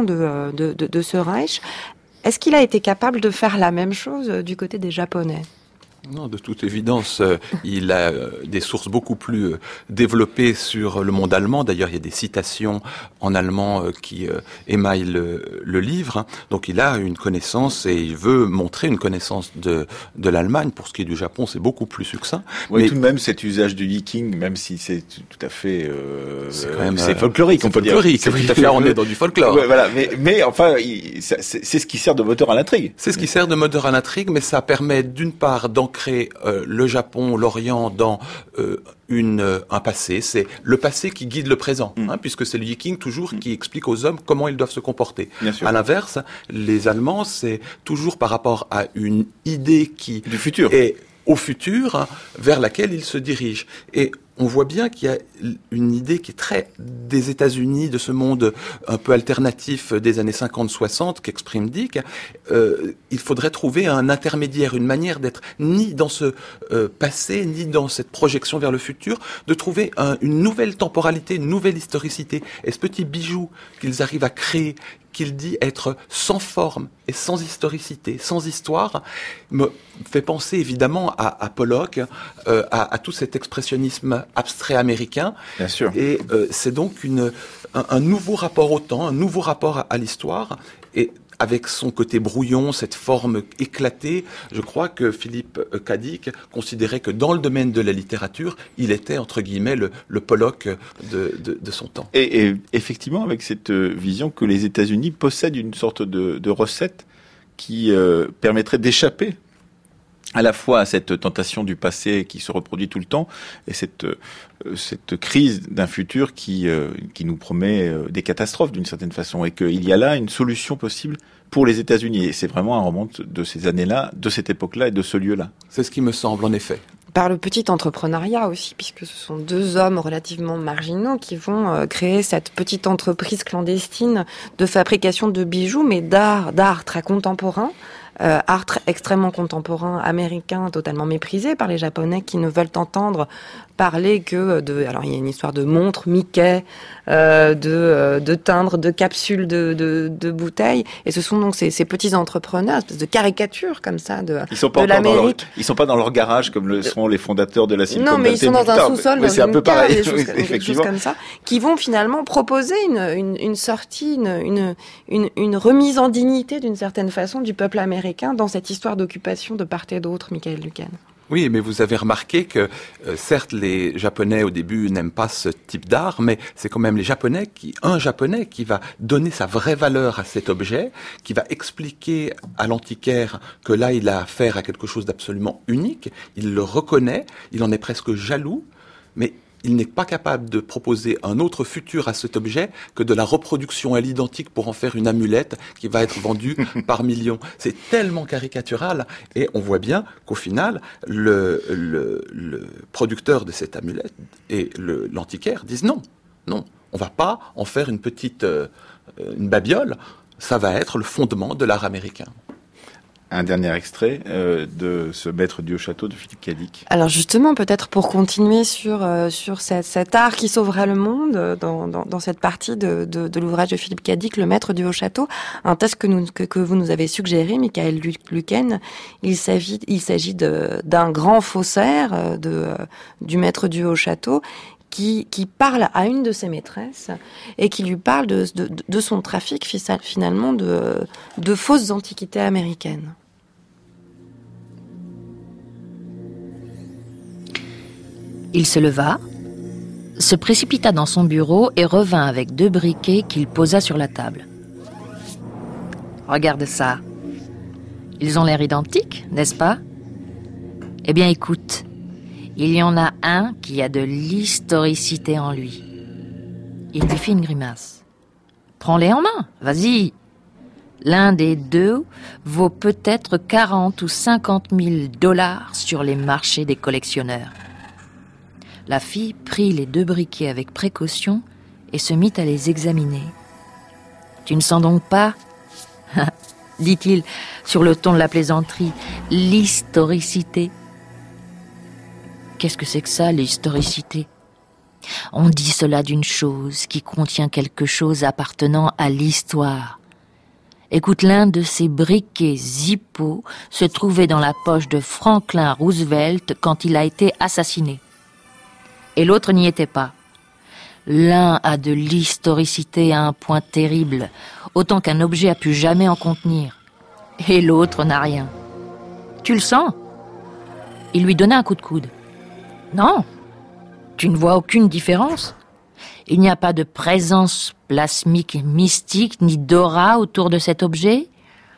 de ce Reich. Est-ce qu'il a été capable de faire la même chose du côté des Japonais ? Non, de toute évidence, il a des sources beaucoup plus développées sur le monde allemand. D'ailleurs, il y a des citations en allemand qui émaillent le livre. Donc, il a une connaissance et il veut montrer une connaissance de l'Allemagne. Pour ce qui est du Japon, c'est beaucoup plus succinct. Oui, mais tout de même, cet usage du yiking, même si c'est tout à fait, c'est quand même, c'est folklorique, on peut dire. C'est tout à fait, là, on est dans du folklore. Ouais, voilà, mais enfin, c'est ce qui sert de moteur à l'intrigue. C'est ce qui sert de moteur à l'intrigue, mais ça permet d'une part d'ancrer le Japon, l'Orient dans un passé. C'est le passé qui guide le présent, puisque c'est le Yiking toujours qui explique aux hommes comment ils doivent se comporter. À l'inverse, les Allemands, c'est toujours par rapport à une idée qui du futur est au futur vers laquelle ils se dirigent. Et on voit bien qu'il y a une idée qui est très des États-Unis, de ce monde un peu alternatif des années 50-60 qu'exprime Dick. Il faudrait trouver un intermédiaire, une manière d'être ni dans ce passé, ni dans cette projection vers le futur, de trouver une nouvelle temporalité, une nouvelle historicité. Et ce petit bijou qu'ils arrivent à créer, qu'il dit être sans forme et sans historicité, sans histoire, me fait penser évidemment à Pollock, à tout cet expressionnisme abstrait américain. Bien sûr. Et c'est donc un nouveau rapport au temps, un nouveau rapport à l'histoire. Et avec son côté brouillon, cette forme éclatée, je crois que Philippe Cadic considérait que dans le domaine de la littérature, il était, entre guillemets, le Pollock de son temps. Et effectivement, avec cette vision que les États-Unis possèdent une sorte de recette qui permettrait d'échapper à la fois à cette tentation du passé qui se reproduit tout le temps et cette crise d'un futur qui nous promet des catastrophes d'une certaine façon, et qu'il y a là une solution possible pour les États-Unis. Et c'est vraiment un roman de ces années-là, de cette époque-là et de ce lieu-là. C'est ce qui me semble, en effet. Par le petit entrepreneuriat aussi, puisque ce sont deux hommes relativement marginaux qui vont créer cette petite entreprise clandestine de fabrication de bijoux, mais d'art très contemporain, art extrêmement contemporain américain, totalement méprisé par les Japonais qui ne veulent entendre parler que de... Alors il y a une histoire de montres, Mickey, de timbres, de capsules, de bouteilles, et ce sont donc ces petits entrepreneurs, espèce de caricatures comme ça de l'Amérique. Ils sont pas dans leur garage comme le seront les fondateurs de la Silicon Valley. Non, mais ils sont dans un sous-sol, dans c'est un peu pareil, quelque chose comme ça, qui vont finalement proposer une sortie, une remise en dignité d'une certaine façon du peuple américain dans cette histoire d'occupation de part et d'autre, Michael Luken. Oui, mais vous avez remarqué que certes les Japonais au début n'aiment pas ce type d'art, mais c'est quand même un Japonais qui va donner sa vraie valeur à cet objet, qui va expliquer à l'antiquaire que là il a affaire à quelque chose d'absolument unique, il le reconnaît, il en est presque jaloux, mais il n'est pas capable de proposer un autre futur à cet objet que de la reproduction à l'identique pour en faire une amulette qui va être vendue par millions. C'est tellement caricatural et on voit bien qu'au final, le producteur de cette amulette et l'antiquaire disent non, on va pas en faire une petite une babiole, ça va être le fondement de l'art américain. Un dernier extrait de ce Maître du Haut-Château de Philippe Cadic. Alors justement, peut-être pour continuer sur cet art qui sauvera le monde, dans cette partie de l'ouvrage de Philippe Cadic, Le Maître du Haut-Château, un texte que vous nous avez suggéré, Michael Luken, il s'agit d'un grand faussaire du Maître du Haut-Château, qui parle à une de ses maîtresses et qui lui parle de son trafic finalement de fausses antiquités américaines. Il se leva, se précipita dans son bureau et revint avec 2 briquets qu'il posa sur la table. « Regarde ça. Ils ont l'air identiques, n'est-ce pas ? Eh bien, écoute. Il y en a un qui a de l'historicité en lui. » Il lui fit une grimace. « Prends-les en main, vas-y. L'un des 2 vaut peut-être 40 ou 50 000 $ sur les marchés des collectionneurs. » La fille prit les 2 briquets avec précaution et se mit à les examiner. « Tu ne sens donc pas, dit-il sur le ton de la plaisanterie, l'historicité ? » Qu'est-ce que c'est que ça, l'historicité ? On dit cela d'une chose qui contient quelque chose appartenant à l'histoire. Écoute, l'un de ces briquets Zippo se trouvait dans la poche de Franklin Roosevelt quand il a été assassiné. Et l'autre n'y était pas. L'un a de l'historicité à un point terrible, autant qu'un objet a pu jamais en contenir. Et l'autre n'a rien. Tu le sens ? Il lui donna un coup de coude. Non, tu ne vois aucune différence. Il n'y a pas de présence plasmique mystique ni d'aura autour de cet objet.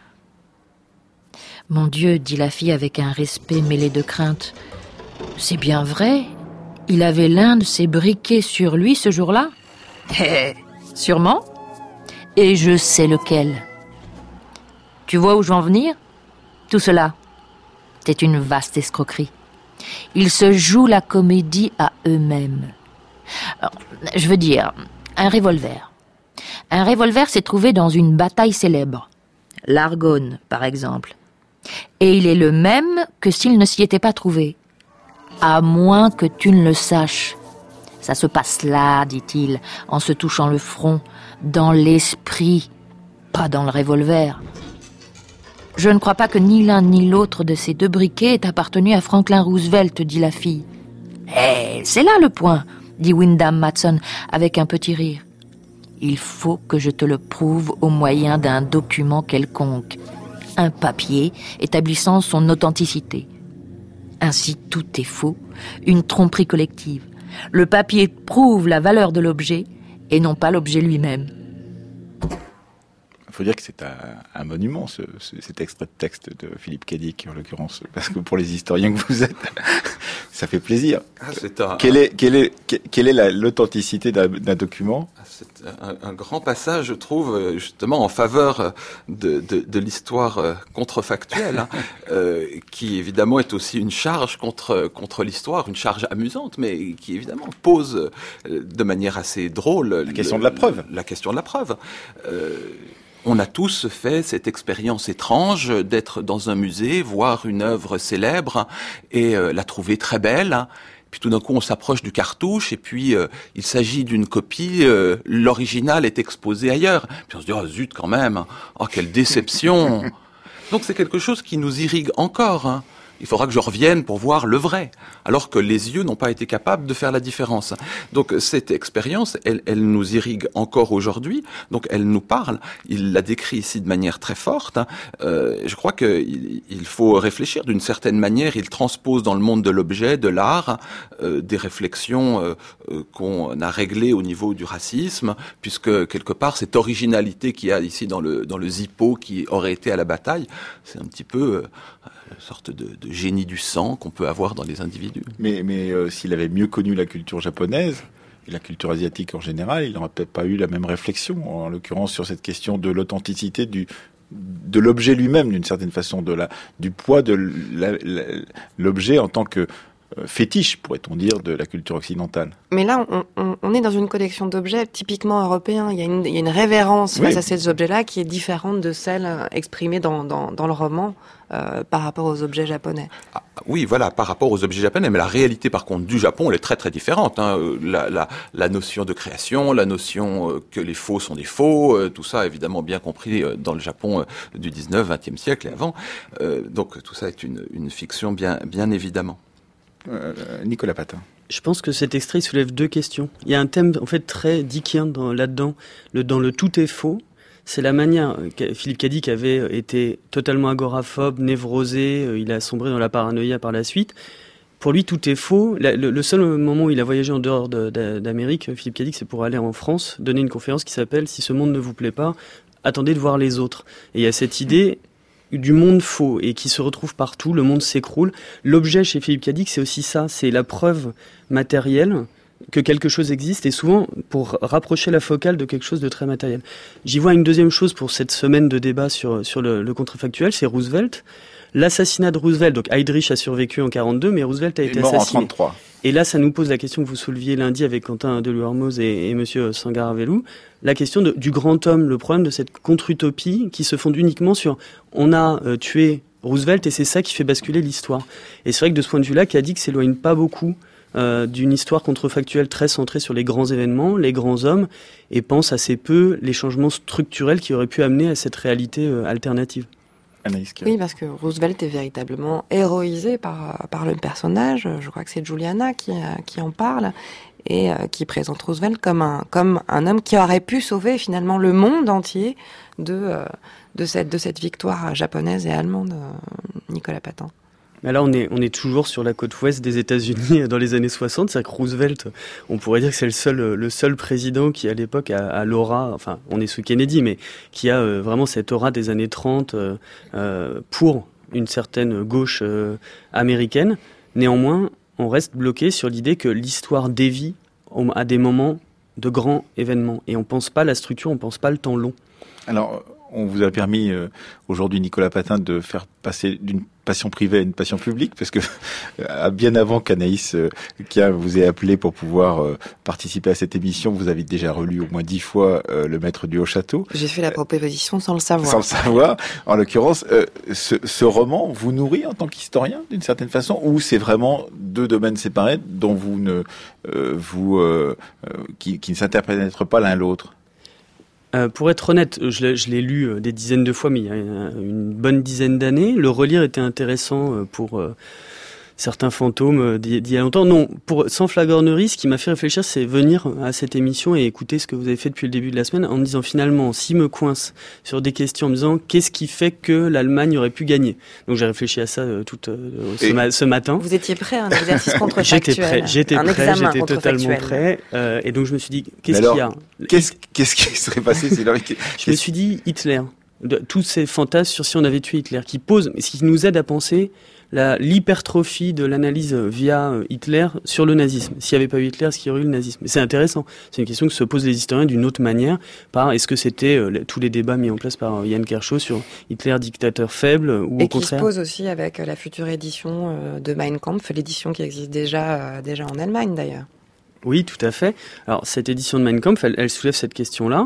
Mon Dieu, dit la fille avec un respect mêlé de crainte. C'est bien vrai, il avait l'un de ses briquets sur lui ce jour-là. Sûrement. Et je sais lequel. Tu vois où je veux en venir ? Tout cela, c'est une vaste escroquerie. Ils se jouent la comédie à eux-mêmes. Alors, je veux dire, un revolver. Un revolver s'est trouvé dans une bataille célèbre. L'Argonne, par exemple. Et il est le même que s'il ne s'y était pas trouvé. À moins que tu ne le saches. Ça se passe là, dit-il, en se touchant le front, dans l'esprit, pas dans le revolver. Je ne crois pas que ni l'un ni l'autre de ces 2 briquets ait appartenu à Franklin Roosevelt, dit la fille. C'est là le point, dit Wyndham Matson avec un petit rire. Il faut que je te le prouve au moyen d'un document quelconque, un papier établissant son authenticité. Ainsi, tout est faux, une tromperie collective. Le papier prouve la valeur de l'objet et non pas l'objet lui-même. Il faut dire que c'est un monument, cet extrait de texte de Philippe Cadic, en l'occurrence, parce que pour les historiens que vous êtes, ça fait plaisir. Quelle est l'authenticité d'un document ? C'est un grand passage, je trouve, justement en faveur de l'histoire contrefactuelle, qui évidemment est aussi une charge contre l'histoire, une charge amusante, mais qui évidemment pose de manière assez drôle la question de la preuve. La question de la preuve. on a tous fait cette expérience étrange d'être dans un musée, voir une œuvre célèbre et la trouver très belle. Puis tout d'un coup, on s'approche du cartouche et puis il s'agit d'une copie, l'original est exposé ailleurs. Puis on se dit, oh zut quand même, oh quelle déception. Donc c'est quelque chose qui nous irrigue encore, hein. Il faudra que je revienne pour voir le vrai, alors que les yeux n'ont pas été capables de faire la différence. Donc cette expérience, elle nous irrigue encore aujourd'hui, donc elle nous parle. Il la décrit ici de manière très forte. Je crois qu'il faut réfléchir d'une certaine manière. Il transpose dans le monde de l'objet, de l'art, des réflexions qu'on a réglées au niveau du racisme, puisque quelque part cette originalité qu'il y a ici dans le Zippo qui aurait été à la bataille, c'est un petit peu une sorte de génie du sang qu'on peut avoir dans les individus. Mais s'il avait mieux connu la culture japonaise et la culture asiatique en général, il n'aurait peut-être pas eu la même réflexion, en l'occurrence sur cette question de l'authenticité de l'objet lui-même, d'une certaine façon, du poids de l'objet en tant que fétiche, pourrait-on dire, de la culture occidentale. Mais là, on est dans une collection d'objets typiquement européens. Il y a une révérence face à ces objets-là qui est différente de celle exprimée dans le roman par rapport aux objets japonais. Ah, oui, voilà, par rapport aux objets japonais. Mais la réalité, par contre, du Japon, elle est très très différente. Hein. La notion de création, la notion que les faux sont des faux, tout ça, évidemment, bien compris dans le Japon du 19e, 20e siècle et avant. Donc tout ça est une fiction, bien évidemment. Nicolas Patin. Je pense que cet extrait soulève deux questions. Il y a un thème en fait très dickien là-dedans, dans le tout est faux. C'est la manière. Philippe Cadic avait été totalement agoraphobe, névrosé, il a sombré dans la paranoïa par la suite. Pour lui, tout est faux. Le seul moment où il a voyagé en dehors d'Amérique, Philippe Cadic, c'est pour aller en France, donner une conférence qui s'appelle « Si ce monde ne vous plaît pas, attendez de voir les autres ». Et il y a cette idée du monde faux et qui se retrouve partout, le monde s'écroule. L'objet chez Philippe Cadic, c'est aussi ça, c'est la preuve matérielle que quelque chose existe et souvent pour rapprocher la focale de quelque chose de très matériel. J'y vois une deuxième chose pour cette semaine de débat sur le contrefactuel, c'est Roosevelt. L'assassinat de Roosevelt, donc Heydrich a survécu en 42, mais Roosevelt a été assassiné. En 33. Et là, ça nous pose la question que vous souleviez lundi avec Quentin Delouarmoz et monsieur Sangaravelou, la question du grand homme, le problème de cette contre-utopie qui se fonde uniquement sur on a tué Roosevelt et c'est ça qui fait basculer l'histoire. Et c'est vrai que de ce point de vue-là, Cadic s'éloigne pas beaucoup d'une histoire contrefactuelle très centrée sur les grands événements, les grands hommes, et pense assez peu les changements structurels qui auraient pu amener à cette réalité alternative. Oui, parce que Roosevelt est véritablement héroïsé par le personnage. Je crois que c'est Juliana qui en parle et qui présente Roosevelt comme un homme qui aurait pu sauver finalement le monde entier de cette victoire japonaise et allemande. Nicolas Patin. Mais là, on est toujours sur la côte ouest des États-Unis dans les années 60. C'est-à-dire que Roosevelt, on pourrait dire que c'est le seul président qui, à l'époque, a l'aura, enfin, on est sous Kennedy, mais qui a vraiment cette aura des années 30 pour une certaine gauche américaine. Néanmoins, on reste bloqué sur l'idée que l'histoire dévie à des moments de grands événements. Et on pense pas la structure, on pense pas le temps long. Alors, on vous a permis aujourd'hui, Nicolas Patin, de faire passer d'une passion privée à une passion publique, parce que bien avant qu'Anaïs vous ait appelé pour pouvoir participer à cette émission, vous avez déjà relu au moins 10 fois Le Maître du Haut-Château. J'ai fait la proposition sans le savoir. Sans le savoir. En l'occurrence, ce roman vous nourrit en tant qu'historien, d'une certaine façon, ou c'est vraiment deux domaines séparés dont qui ne s'interpénètrent pas l'un l'autre? Pour être honnête, je l'ai lu des dizaines de fois, mais il y a une bonne dizaine d'années. Le relire était intéressant pour certains fantômes d'il y a longtemps. Non, sans flagornerie, ce qui m'a fait réfléchir, c'est venir à cette émission et écouter ce que vous avez fait depuis le début de la semaine en me disant finalement, s'il me coince sur des questions, en me disant qu'est-ce qui fait que l'Allemagne aurait pu gagner. Donc j'ai réfléchi à ça ce matin. Vous étiez prêt à un exercice contrefactuel. J'étais totalement prêt. Et donc je me suis dit, qu'est-ce qu'il y a? Qu'est-ce qui serait passé si Je me suis dit Hitler. Tous ces fantasmes sur si on avait tué Hitler, qui nous aide à penser l'hypertrophie de l'analyse via Hitler sur le nazisme. S'il n'y avait pas eu Hitler, est-ce qu'il y aurait eu le nazisme? C'est intéressant. C'est une question que se posent les historiens d'une autre manière, est-ce que c'était tous les débats mis en place par Yann Kershaw sur Hitler dictateur faible ou au contraire. Et qui se pose aussi avec la future édition de Mein Kampf, l'édition qui existe déjà en Allemagne d'ailleurs. Oui, tout à fait. Alors cette édition de Mein Kampf, elle soulève cette question-là.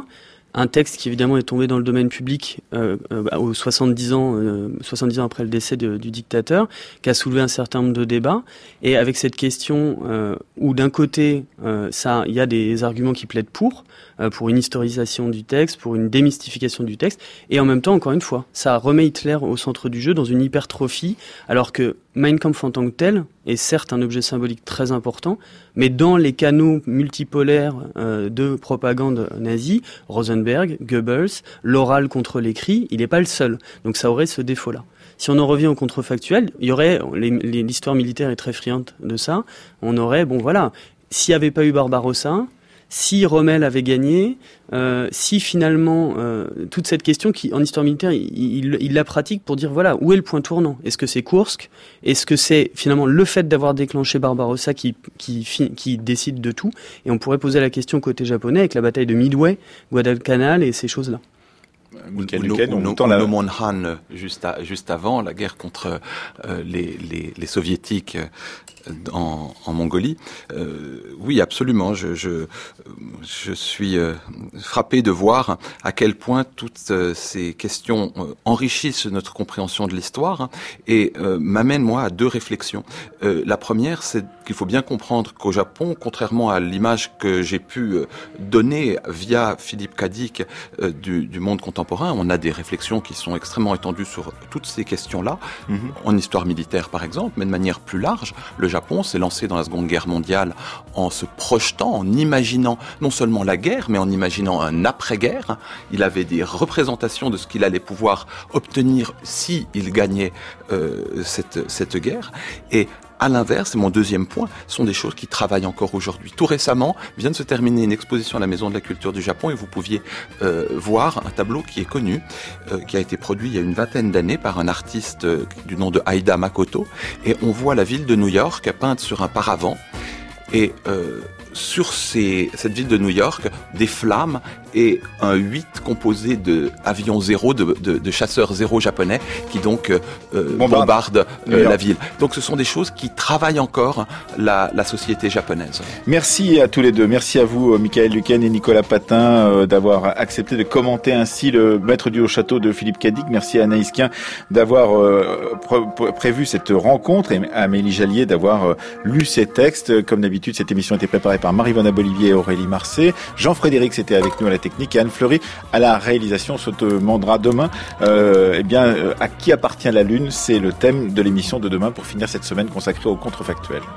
un texte qui évidemment est tombé dans le domaine public aux 70 ans après le décès du dictateur, qui a soulevé un certain nombre de débats, et avec cette question où d'un côté il y a des arguments qui plaident pour une historisation du texte, pour une démystification du texte, et en même temps, encore une fois, ça remet Hitler au centre du jeu dans une hypertrophie, alors que Mein Kampf en tant que tel est certes un objet symbolique très important, mais dans les canaux multipolaires de propagande nazie, Rosenberg, Goebbels, l'oral contre l'écrit, il n'est pas le seul. Donc ça aurait ce défaut-là. Si on en revient au contrefactuel, il y aurait, l'histoire militaire est très friande de ça, on aurait, s'il n'y avait pas eu Barbarossa, si Rommel avait gagné, si finalement toute cette question qui en histoire militaire il la pratique pour dire voilà où est le point tournant. Est-ce que c'est Kursk? Est-ce que c'est finalement le fait d'avoir déclenché Barbarossa qui décide de tout? Et on pourrait poser la question côté japonais avec la bataille de Midway, Guadalcanal et ces choses-là. Nomonhan, juste avant la guerre contre les soviétiques en Mongolie. Oui, absolument. Je suis frappé de voir à quel point toutes ces questions enrichissent notre compréhension de l'histoire et m'amènent moi à deux réflexions. La première, c'est qu'il faut bien comprendre qu'au Japon, contrairement à l'image que j'ai pu donner via Philippe Cadic du monde contemporain, on a des réflexions qui sont extrêmement étendues sur toutes ces questions-là, en histoire militaire par exemple, mais de manière plus large. Le Japon s'est lancé dans la Seconde Guerre mondiale en se projetant, en imaginant non seulement la guerre, mais en imaginant un après-guerre. Il avait des représentations de ce qu'il allait pouvoir obtenir si il gagnait cette guerre. Et à l'inverse, et mon deuxième point, sont des choses qui travaillent encore aujourd'hui. Tout récemment, vient de se terminer une exposition à la Maison de la Culture du Japon et vous pouviez voir un tableau qui est connu, qui a été produit il y a une vingtaine d'années par un artiste du nom de Aida Makoto. Et on voit la ville de New York peinte sur un paravent. Et sur cette ville de New York, des flammes et un 8 composé de avions zéro, de chasseurs zéro japonais qui donc bombardent la ville. Donc ce sont des choses qui travaillent encore la société japonaise. Merci à tous les deux. Merci à vous, Michael Luquen et Nicolas Patin, d'avoir accepté de commenter ainsi le Maître du Haut-Château de Philippe Cadic. Merci à Anaïs Quin d'avoir prévu cette rencontre et à Amélie Jallier d'avoir lu ces textes. Comme d'habitude, cette émission a été préparée par Marie-Vanna Bolivier et Aurélie Marcet. Jean-Frédéric était avec nous à la technique et Anne Fleury à la réalisation. On se demandera demain à qui appartient la Lune. C'est le thème de l'émission de demain pour finir cette semaine consacrée au contrefactuel.